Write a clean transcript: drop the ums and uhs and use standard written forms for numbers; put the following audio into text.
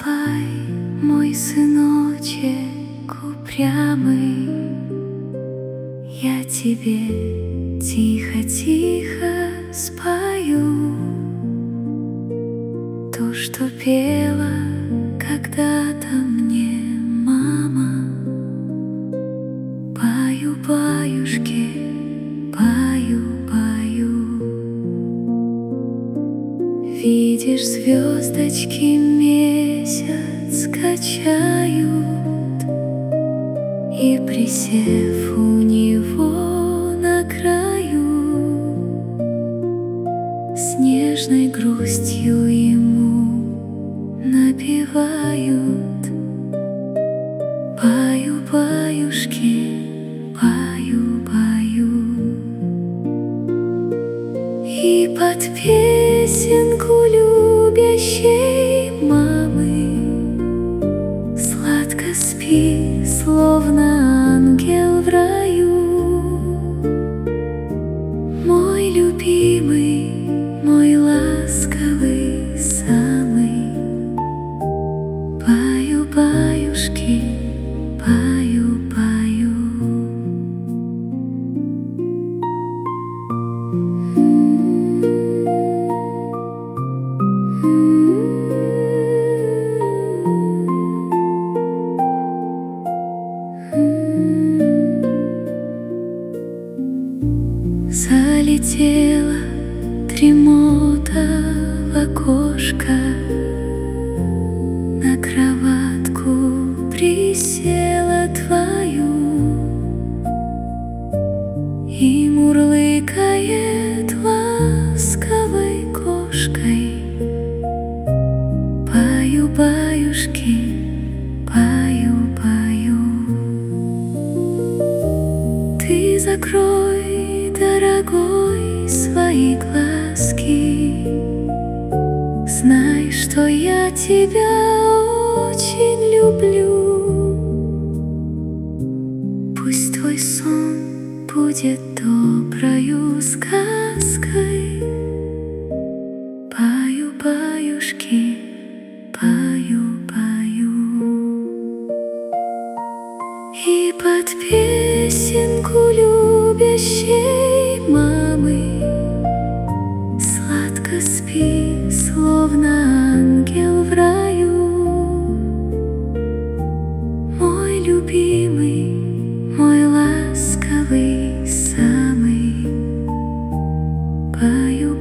засыпай, мой сыночек упрямый. Я тебе тихо-тихо спою то, что пела когда-то мне мама. Баю, баюшки, баю, баю. Видишь, звездочки месяц качают, и, присев у него на краю, с нежной грустью ему напевают: баю, баюшки, баю, баю. И под песенку любящей мамы сладко спи, словно ангел в раю. Мой любимый, мой ласковый самый. Баю, баюшки, баю, баю. Залетела дремота в окошко, на кроватку присела твою и мурлыкает ласковой кошкой: баю, баюшки, баю, баю. Ты закрой, дорогой, свои глазки, знай, что я тебя очень люблю. Пусть твой сон будет доброю сказкой. Баю, баюшки, баю, баю. И под песенку любящей мамы сладко спи, словно ангел в раю. Мой любимый, мой ласковый самый. Баю,